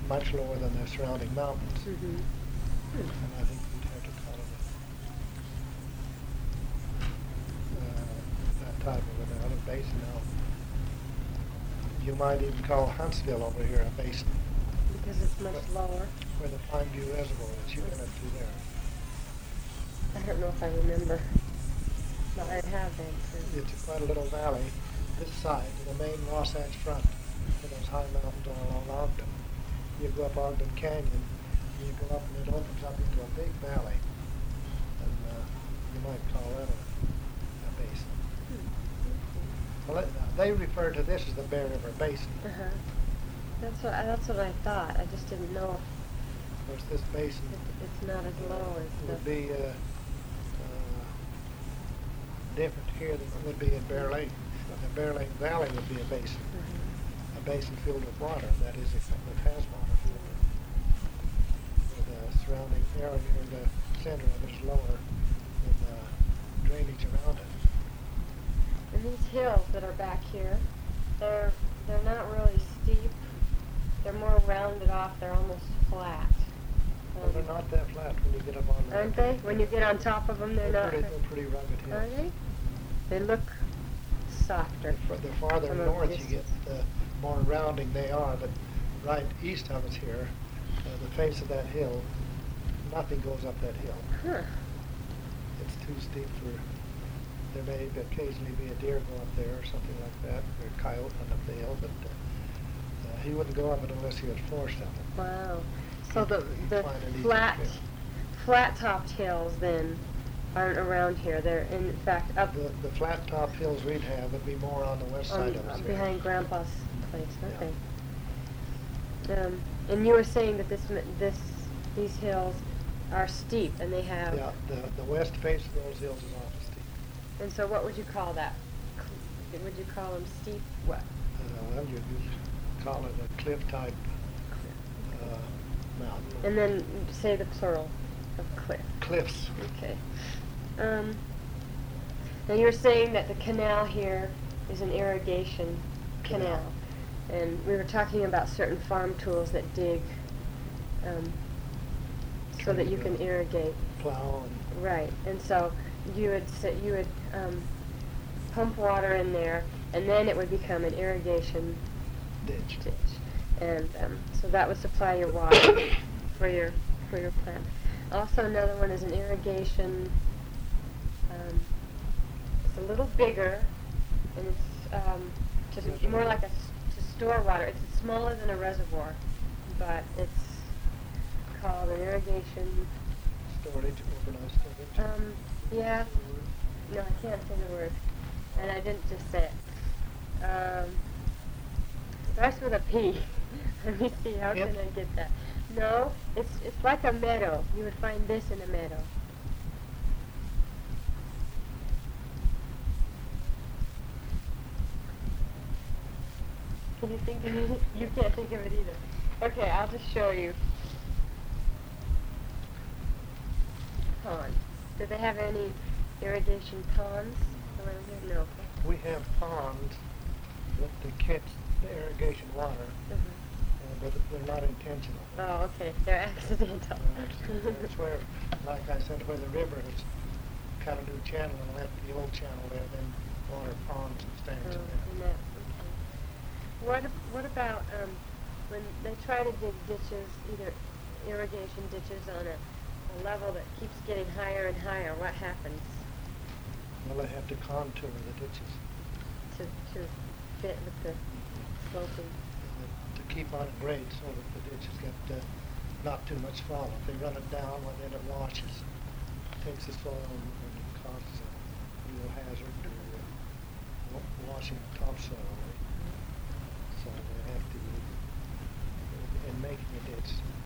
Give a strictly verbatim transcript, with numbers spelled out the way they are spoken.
much lower than the surrounding mountains. Mm-hmm. And I think we'd have to call it a, uh, that type of another basin now. You might even call Huntsville over here a basin. Because it's much Where- lower. Where the Pine View Reservoir is, you've been up through there. I don't know if I remember. But I have been too. It's quite a little valley, this side, to the main Wasatch Front, to those high mountains all along Ogden. You go up Ogden Canyon, and you go up and it opens up into a big valley. And uh, you might call that a, a basin. Hmm. Well, it, they refer to this as the Bear River Basin. Uh-huh. That's what, that's what I thought. I just didn't know Of course, this basin if it's not as low as would the... be uh, uh, different here than it would be in Bear Lake. The Bear Lake Valley would be a basin, Mhm. a basin filled with water. That is, if it has water. The surrounding area, or the center of it is lower than the drainage around it. And these hills that are back here, they're they're not really steep. They're more rounded off. They're almost flat. Well, they're not that flat when you get up on the... Aren't they? When you get on top of them, they're, they're not. Pretty, they're pretty rugged hills. Are they? They look softer. The, the farther from a north you distance. get, the more rounding they are. But right east of us here, uh, the face of that hill, nothing goes up that hill. Huh. It's too steep for... There may occasionally be a deer go up there or something like that, or a coyote run up the hill, but uh, uh, he wouldn't go up it unless he was forced up it. Wow. So the You'd the find an easy flat trail. flat-topped hills then aren't around here. They're in fact up The, the flat top hills we'd have would be more on the west on, side of us uh, here. behind Grandpa's place. Yeah. Okay. Um, and you were saying that this m- this these hills are steep and they have. Yeah, the, the west face of those hills is awful steep. And so, what would you call that? Cl- Would you call them steep? What? Uh, well, you could call it a cliff type uh, mountain. And then say the plural of cliff. Cliffs. Okay. Um, now you're saying that the canal here is an irrigation canal, Canal. and we were talking about certain farm tools that dig, um, so that you can Trying to irrigate. Plow and Right. And so you would sit, you would um, pump water in there, and then it would become an irrigation ditch. ditch, and um, so that would supply your water for your for your plant. Also, another one is an irrigation. Um, it's a little bigger, and it's um, just more like a s- to store water. It's smaller than a reservoir, but it's called an irrigation. Storage, organized storage. Um, yeah. No, I can't say the word, and I didn't just say it. Um, starts with a P. Let me see. How Yep. can I get that? No, it's it's like a meadow. You would find this in a meadow. Can you think of it? You can't think of it either. Okay, I'll just show you. Pond. Do they have any irrigation ponds around here? No. We have ponds that they catch the irrigation water, Mhm. uh, but they're not intentional. Oh, okay. They're accidental. Uh, That's where, like I said, where the river has cut a new channel and left the old channel there, then water ponds and Oh, stands in and there. that, okay. What, ab- what about um, when they try to dig ditches, either irrigation ditches on a, a level that keeps getting higher and higher? What happens Well, they have to contour the ditches to, to fit with the sloping? uh, to keep on grade so that the ditches get uh, not too much fall. If they run it down, well, then it washes, takes the soil and, and causes a real hazard to uh, wa- washing topsoil away. So they have to, in making a ditch,